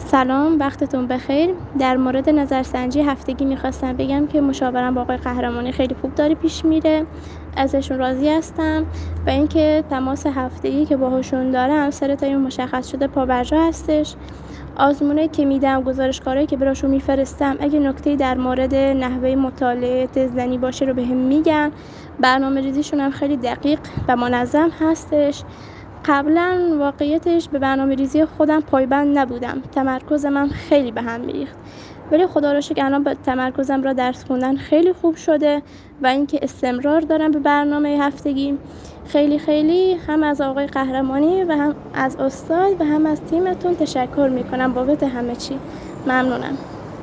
سلام، وقتتون بخیر. در مورد نظرسنجی هفتگی میخواستم بگم که مشاورم با آقای قهرمانی خیلی خوب داره پیش میره. ازشون راضی هستم و اینکه تماس هفتگی که باهاشون دارم سر تایم مشخص شده پابرجا هستش. آزمونایی که میدم، گزارشکارهایی که براشون میفرستم، اگه نکته‌ای در مورد نحوه مطالعه تزدنی باشه رو بهم میگن. برنامه‌ریزیشون هم خیلی دقیق و منظم هستش. قبلا واقعیتش به برنامه‌ریزی خودم پایبند نبودم، تمرکزم هم خیلی به هم می‌ریخت، ولی خدا رو شکر الان با تمرکزم را درس خوندن خیلی خوب شده و اینکه استمرار دارم به برنامه هفتگی. خیلی خیلی هم از آقای قهرمانی و هم از استاد و هم از تیمتون تشکر میکنم بابت همه چی. ممنونم.